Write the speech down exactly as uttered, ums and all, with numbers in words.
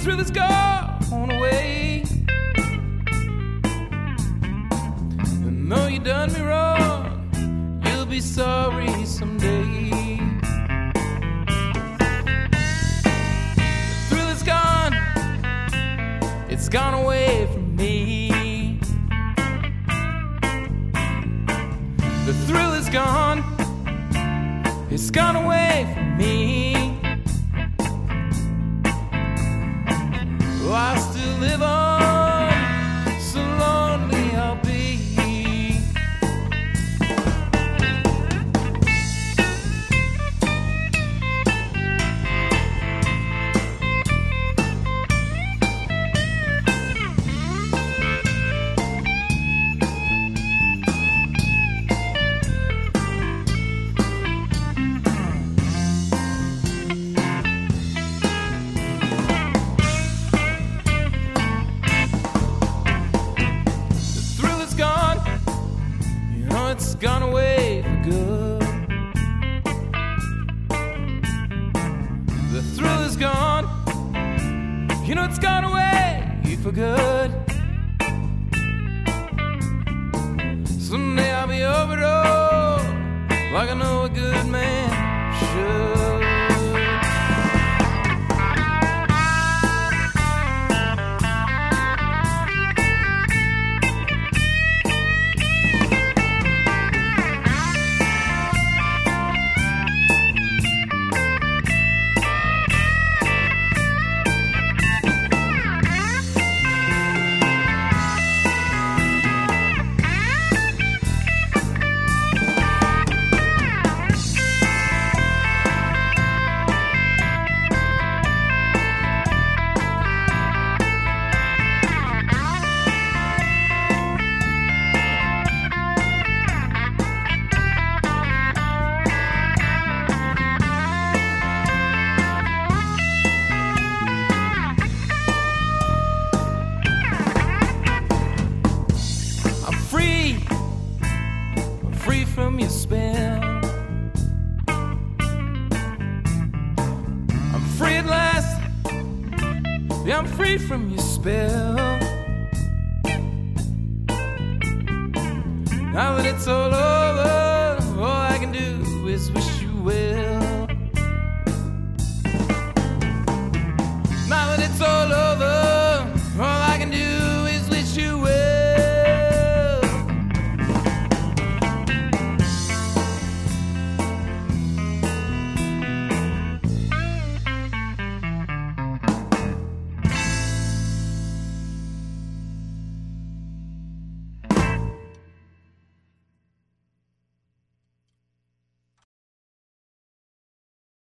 thrill is gone away. And though you done me wrong, you'll be sorry someday. The thrill is gone, it's gone away from me. The thrill is gone, it's gone away from me. Oh, I still live on, so lonely I'll be. It's gone away for good. The thrill is gone, you know it's gone away for good. Someday I'll be over it all, like I know a good man should. Free from your spell, I'm free at last. Yeah, I'm free from your spell. Now that it's all over,